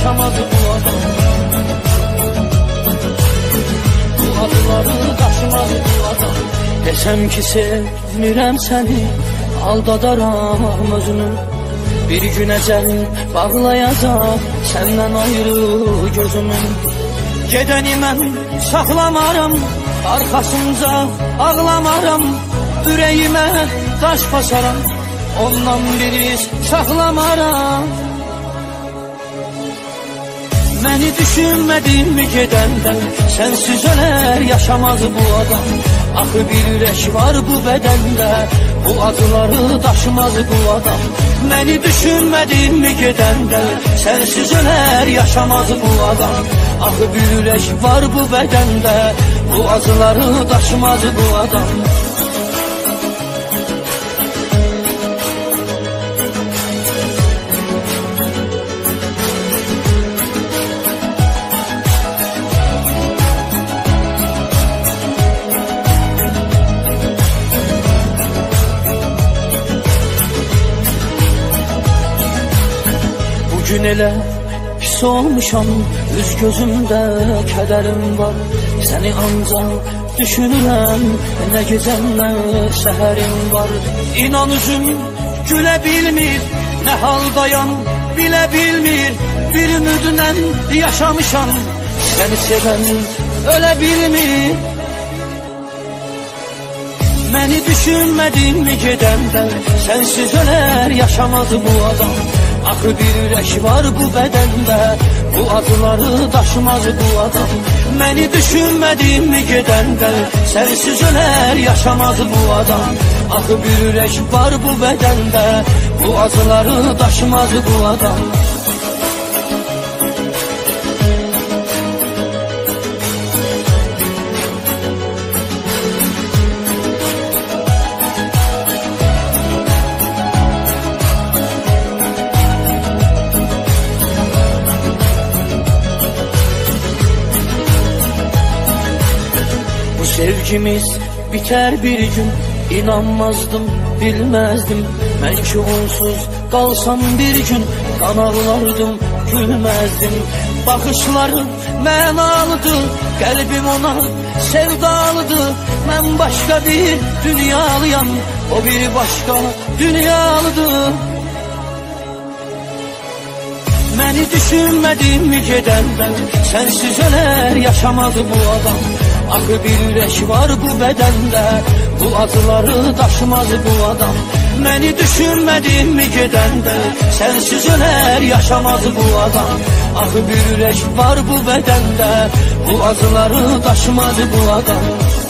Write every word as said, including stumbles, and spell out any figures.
yaşamaz bu adam. Bu acıları daşımaz bu adam. Desem ki sevmirəm səni, aldadaram özünü. Bir gün əcəl bağlayacaq səndən ayrı gözümü. Gedəni mən saxlamaram, arxasınca ağlamaram. Ürəyimə daş basaram, ondan bir iz saxlamaram. Məni düşünmədin mi gedəndə, sənsiz ölər yaşamaz bu adam. Axı bir ürək var bu bədəndə, bu acıları daşımaz bu adam. Məni düşünmədin mi gedəndə, sənsiz ölər yaşamaz bu adam. Axı bir ürək var bu bədəndə, bu acıları daşımaz bu adam. Gün elə pis olmuşam, üz gözümdə kədərim var. Səni ancaq düşünürəm, nə gecəm nə səhərim var. İnan üzüm gülə bilmir, nə haldayam bilə bilmir. Bir ümidlə yaşamışam, səni sevən ölə bilmir. Məni düşünmədin mi gedəndə, sənsiz ölər yaşamaz bu adam. Axı bir ürək var bu bədəndə, bu acıları daşımaz bu adam. Məni düşünmədin mi gedəndə, sənsiz ölər yaşamaz bu adam. Axı bir ürək var bu bədəndə, bu acıları daşımaz bu adam. Sevgimiz biter bir gün, inanmazdım, bilmezdim. Mən ki onsuz qalsam bir gün, qan ağlardım, gülmezdim. Baxışları mənalıdır, qəlbim ona sevdalıdır. Mən başqa bir dünyalıyam, o bir başqa dünyalıdır. Məni düşünmədin mi gedəndə, sənsiz ölər yaşamaz bu adam. Axı bir ürək var bu bədəndə, bu acıları daşımaz bu adam. Məni düşünmədin mi gedəndə, sənsiz ölər yaşamaz bu adam. Axı bir ürək var bu bədəndə, bu acıları daşımaz bu adam.